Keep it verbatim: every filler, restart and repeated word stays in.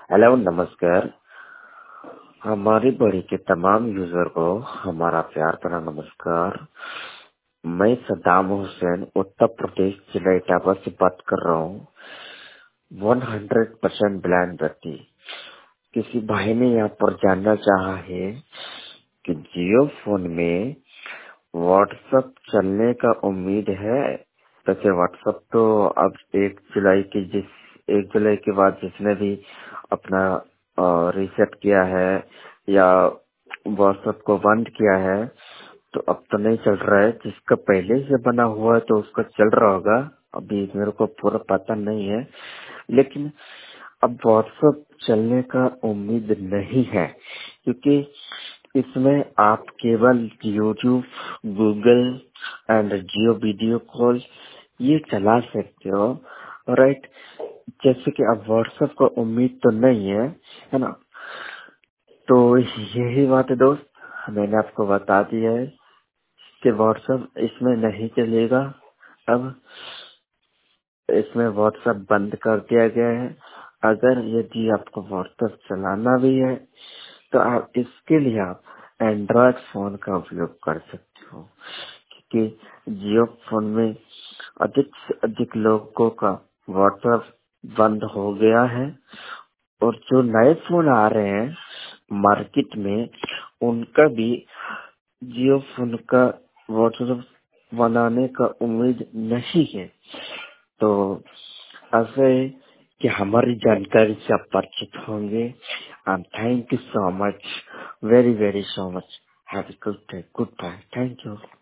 Hello नमस्कार। हमारी बड़ी के तमाम यूजर को हमारा प्यार भरा नमस्कार। मैं सद्दाम हुसैन उत्तर प्रदेश जिला इटावा से बात कर रहा हूँ। वन हंड्रेड परसेंट ब्लाइंड व्यक्ति। किसी भाई ने यहाँ पर जानना चाहा है कि जियो फोन में व्हाट्सएप चलने का उम्मीद है। वैसे व्हाट्सएप तो अब एक जुलाई की जिस एक जुलाई के बाद जिसने भी अपना रीसेट किया है या व्हाट्सएप को बंद किया है तो अब तो नहीं चल रहा है। जिसका पहले से बना हुआ है तो उसका चल रहा होगा। अभी मेरे को पूरा पता नहीं है, लेकिन अब व्हाट्सएप चलने का उम्मीद नहीं है, क्योंकि इसमें आप केवल YouTube, Google and Jio video call ये चला सकते हो, राइट। जैसे कि अब व्हाट्सएप का उम्मीद तो नहीं है, है ना। तो यही बात है दोस्त, मैंने आपको बता दिया है कि व्हाट्सएप इसमें नहीं चलेगा। अब इसमें व्हाट्सएप बंद कर दिया गया है। अगर यदि आपको व्हाट्सएप चलाना भी है तो आप इसके लिए आप एंड्रॉयड फोन का उपयोग कर सकते हो, क्योंकि जियो फोन में अधिक से अधिक लोगों का व्हाट्सएप बंद हो गया है और जो नए फोन आ रहे हैं मार्केट में उनका भी जियो फोन का व्हाट्सएप बनाने का उम्मीद नहीं है। तो ऐसे कि हमारी जानकारी से आप परिचित होंगे। And thank you so much, very very so much. Have a good day, goodbye, thank you.